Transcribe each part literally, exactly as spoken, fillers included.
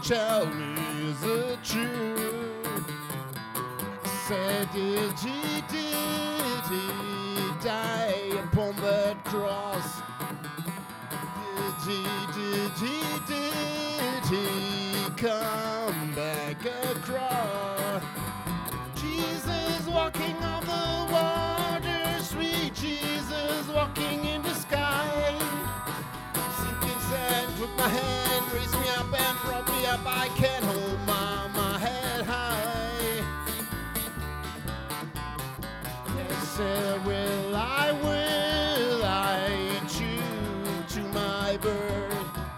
tell me, is it true? Said, did he, did he die upon that cross? Did he, did he, did he come back across? Jesus walking on the water, sweet Jesus walking in the sky. Sinking sand, took my hand, raised me up and brought me up. I can't hold my, my head high. Yes, sir, will I, will I chew to my bird?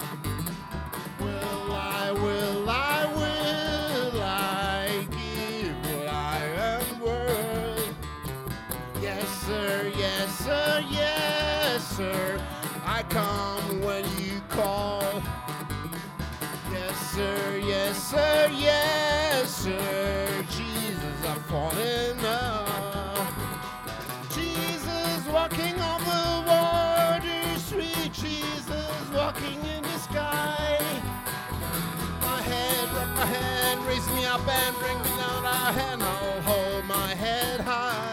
Will I, will I, will I give what I am worth? Yes, sir, yes, sir, yes, sir. I come when you call. Yes, sir, yes, sir, yes, sir. Jesus, I'm falling now. Jesus walking on the water, sweet Jesus walking in the sky. My head, rub my hand, raise me up and bring me down. A hand, I'll hold my head high.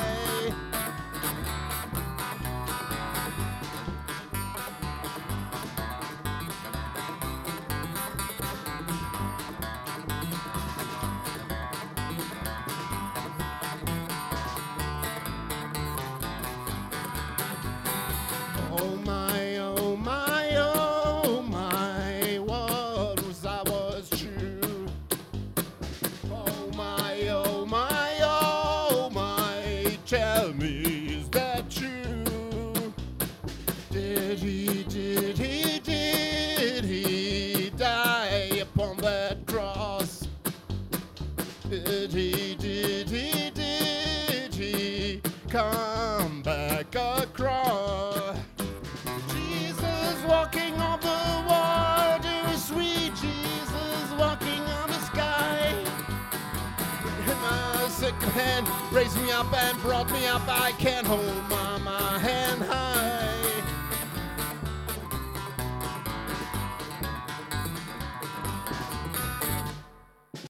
Oh my, oh my, oh my, what was I was true? Oh my, oh my, oh my, tell me, is that true? Did he, did he, did he die upon that cross? Did he, did he, did he come back across? Walking on the water, sweet Jesus walking on the sky. In my second hand, raised me up and brought me up. I can't hold my, my hand high.